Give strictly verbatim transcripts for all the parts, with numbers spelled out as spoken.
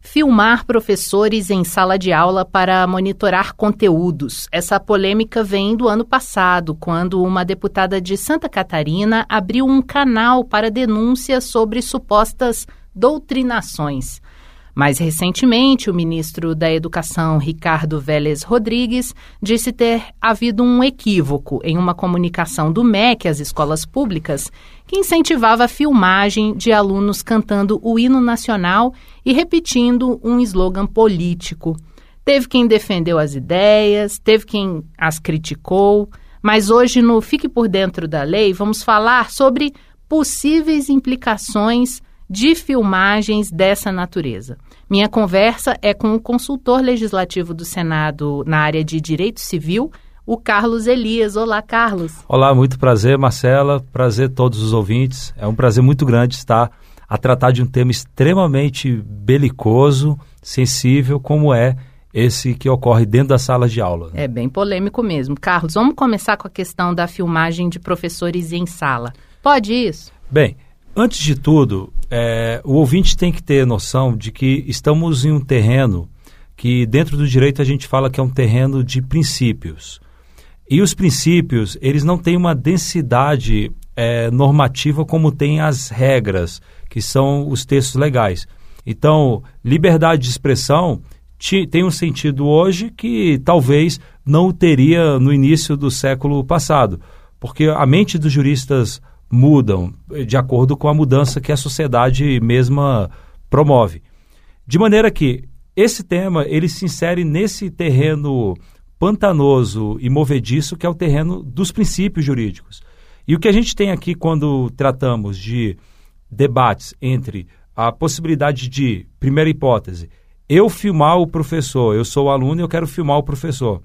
Filmar professores em sala de aula para monitorar conteúdos. Essa polêmica vem do ano passado, quando uma deputada de Santa Catarina abriu um canal para denúncias sobre supostas doutrinações. Mais recentemente, o ministro da Educação, Ricardo Vélez Rodrigues, disse ter havido um equívoco em uma comunicação do M E C às escolas públicas que incentivava a filmagem de alunos cantando o hino nacional e repetindo um slogan político. Teve quem defendeu as ideias, teve quem as criticou, mas hoje no Fique por Dentro da Lei vamos falar sobre possíveis implicações de filmagens dessa natureza. Minha conversa é com o consultor legislativo do Senado na área de Direito Civil, o Carlos Elias. Olá, Carlos. Olá, muito prazer, Marcela. Prazer a todos os ouvintes. É um prazer muito grande estar a tratar de um tema extremamente belicoso, sensível, como é esse que ocorre dentro da sala de aula. É bem polêmico mesmo. Carlos, vamos começar com a questão da filmagem de professores em sala. Pode isso? Bem, antes de tudo, é, o ouvinte tem que ter noção de que estamos em um terreno que dentro do direito a gente fala que é um terreno de princípios. E os princípios, eles não têm uma densidade é, normativa como tem as regras, que são os textos legais. Então, liberdade de expressão ti, tem um sentido hoje que talvez não teria no início do século passado, porque a mente dos juristas mudam de acordo com a mudança que a sociedade mesma promove. De maneira que esse tema ele se insere nesse terreno pantanoso e movediço que é o terreno dos princípios jurídicos. E o que a gente tem aqui quando tratamos de debates entre a possibilidade de, primeira hipótese, eu filmar o professor, eu sou o aluno e eu quero filmar o professor.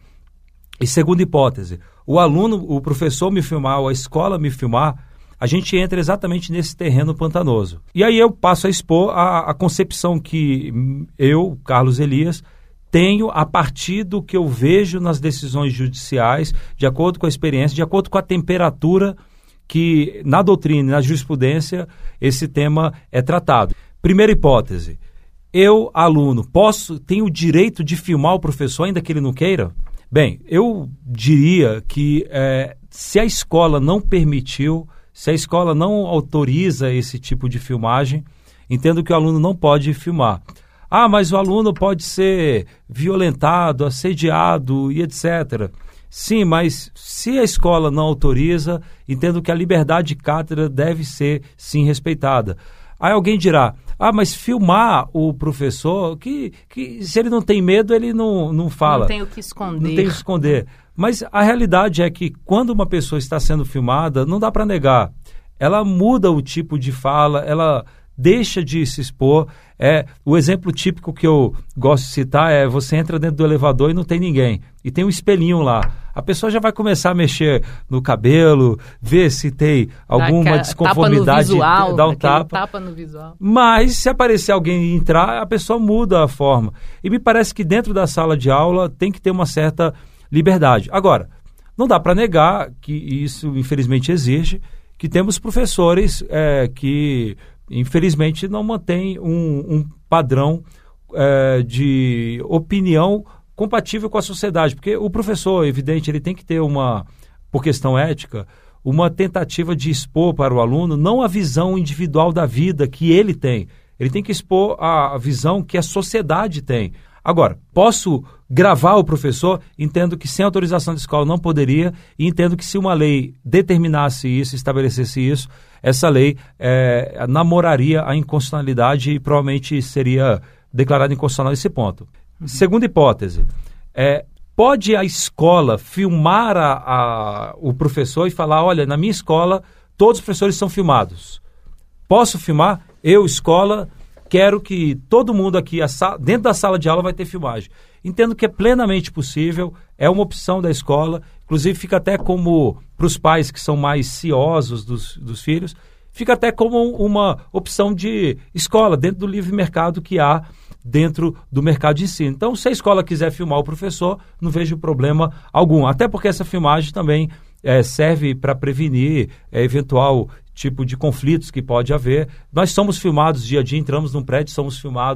E segunda hipótese, o aluno, o professor me filmar ou a escola me filmar, a gente entra exatamente nesse terreno pantanoso. E aí eu passo a expor a, a concepção que eu, Carlos Elias, tenho a partir do que eu vejo nas decisões judiciais, de acordo com a experiência, de acordo com a temperatura que na doutrina e na jurisprudência esse tema é tratado. Primeira hipótese, eu, aluno, posso, tenho o direito de filmar o professor ainda que ele não queira? Bem, eu diria que é, se a escola não permitiu, se a escola não autoriza esse tipo de filmagem, entendo que o aluno não pode filmar. Ah, mas o aluno pode ser violentado, assediado e etcétera. Sim, mas se a escola não autoriza, entendo que a liberdade de cátedra deve ser, sim, respeitada. Aí alguém dirá, ah, mas filmar o professor, que, que se ele não tem medo, ele não, não fala. Não tem o que esconder. Não tem o que esconder. Mas a realidade é que quando uma pessoa está sendo filmada, não dá para negar. Ela muda o tipo de fala, ela deixa de se expor. É, o exemplo típico que eu gosto de citar é você entra dentro do elevador e não tem ninguém. E tem um espelhinho lá. A pessoa já vai começar a mexer no cabelo, ver se tem alguma dá desconformidade, tapa no visual, dá um tapa. tapa no visual. Mas se aparecer alguém e entrar, a pessoa muda a forma. E me parece que dentro da sala de aula tem que ter uma certa liberdade. Agora, não dá para negar que isso infelizmente exige, que temos professores é, que infelizmente não mantêm um, um padrão é, de opinião compatível com a sociedade, porque o professor, evidente, ele tem que ter uma, por questão ética, uma tentativa de expor para o aluno não a visão individual da vida que ele tem, ele tem que expor a visão que a sociedade tem. Agora, posso gravar o professor? Entendo que sem autorização da escola não poderia e entendo que se uma lei determinasse isso, estabelecesse isso, essa lei é, namoraria a inconstitucionalidade e provavelmente seria declarada inconstitucional esse ponto. Uhum. Segunda hipótese, é, pode a escola filmar a, a, o professor e falar, olha, na minha escola todos os professores são filmados. Posso filmar? Eu, escola, quero que todo mundo aqui, dentro da sala de aula, vai ter filmagem. Entendo que é plenamente possível, é uma opção da escola, inclusive fica até como, para os pais que são mais ciosos dos, dos filhos, fica até como uma opção de escola, dentro do livre mercado que há dentro do mercado de ensino. Então, se a escola quiser filmar o professor, não vejo problema algum, até porque essa filmagem também é, serve para prevenir é, eventual tipo de conflitos que pode haver. Nós somos filmados dia a dia, entramos num prédio, somos filmados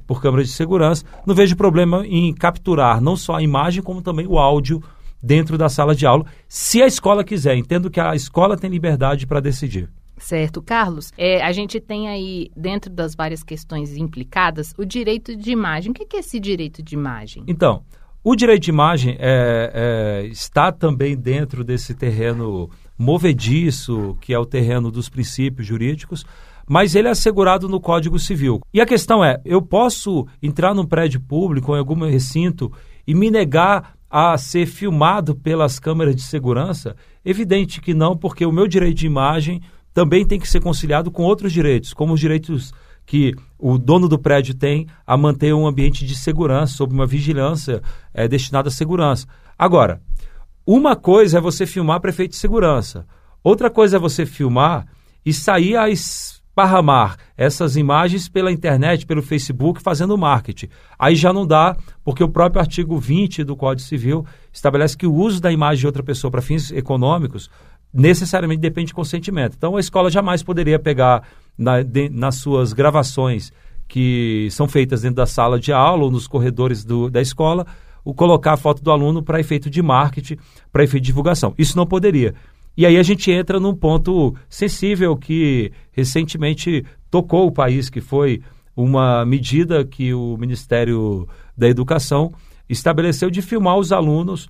por câmera de segurança. Não vejo problema em capturar não só a imagem, como também o áudio dentro da sala de aula, se a escola quiser. Entendo que a escola tem liberdade para decidir. Certo. Carlos, é, a gente tem aí, dentro das várias questões implicadas, o direito de imagem. O que é esse direito de imagem? Então, o direito de imagem é, é, está também dentro desse terreno movediço, que é o terreno dos princípios jurídicos, mas ele é assegurado no Código Civil. E a questão é, eu posso entrar num prédio público ou em algum recinto e me negar a ser filmado pelas câmeras de segurança? Evidente que não, porque o meu direito de imagem também tem que ser conciliado com outros direitos, como os direitos que o dono do prédio tem a manter um ambiente de segurança, sob uma vigilância é, destinada à segurança. Agora, uma coisa é você filmar prefeito de segurança, outra coisa é você filmar e sair a esparramar essas imagens pela internet, pelo Facebook, fazendo marketing. Aí já não dá, porque o próprio artigo vinte do Código Civil estabelece que o uso da imagem de outra pessoa para fins econômicos necessariamente depende de consentimento. Então, a escola jamais poderia pegar na, de, nas suas gravações que são feitas dentro da sala de aula ou nos corredores do, da escola, o colocar a foto do aluno para efeito de marketing, para efeito de divulgação. Isso não poderia. E aí a gente entra num ponto sensível que recentemente tocou o país, que foi uma medida que o Ministério da Educação estabeleceu de filmar os alunos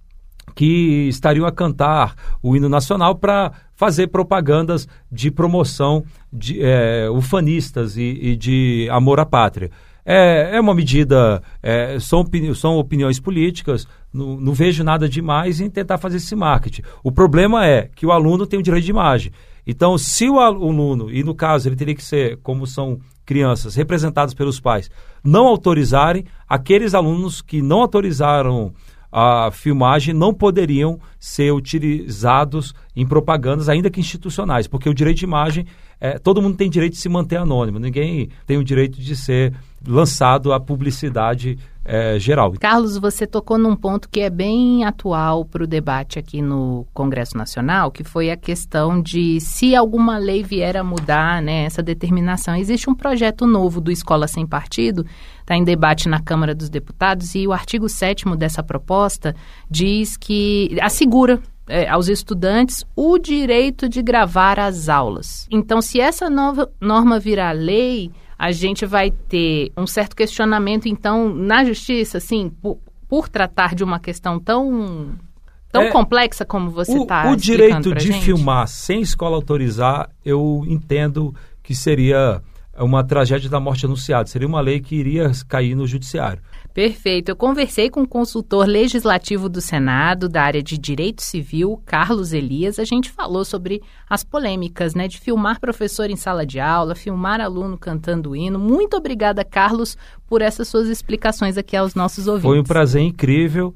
que estariam a cantar o hino nacional para fazer propagandas de promoção de é, ufanistas e, e de amor à pátria. É, é uma medida, é, são, opini- são opiniões políticas, não, não vejo nada demais em tentar fazer esse marketing. O problema é que o aluno tem o direito de imagem. Então, se o aluno, e no caso ele teria que ser, como são crianças representadas pelos pais, não autorizarem, aqueles alunos que não autorizaram a filmagem não poderiam ser utilizados em propagandas, ainda que institucionais, porque o direito de imagem, é, todo mundo tem direito de se manter anônimo, ninguém tem o direito de ser lançado à publicidade é, geral. Carlos, você tocou num ponto que é bem atual para o debate aqui no Congresso Nacional, que foi a questão de se alguma lei vier a mudar, né, essa determinação. Existe um projeto novo do Escola Sem Partido, está em debate na Câmara dos Deputados, e o artigo sétimo dessa proposta diz que assegura é, aos estudantes o direito de gravar as aulas. Então, se essa nova norma virar lei, a gente vai ter um certo questionamento, então, na justiça, assim, por, por tratar de uma questão tão, tão é, complexa como você está explicando. O direito de gente. filmar sem escola autorizar, eu entendo que seria uma tragédia da morte anunciada. Seria uma lei que iria cair no judiciário. Perfeito. Eu conversei com o consultor legislativo do Senado, da área de Direito Civil, Carlos Elias. A gente falou sobre as polêmicas, né, de filmar professor em sala de aula, filmar aluno cantando hino. Muito obrigada, Carlos, por essas suas explicações aqui aos nossos ouvintes. Foi um prazer incrível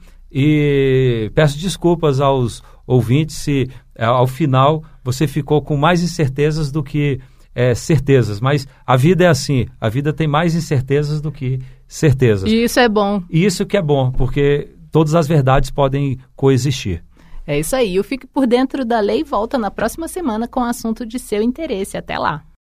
e peço desculpas aos ouvintes se, ao final, você ficou com mais incertezas do que É, certezas, mas a vida é assim, a vida tem mais incertezas do que certezas. E isso é bom. E isso que é bom, porque todas as verdades podem coexistir. É isso aí, o Fique por Dentro da Lei volta na próxima semana com o assunto de seu interesse. Até lá.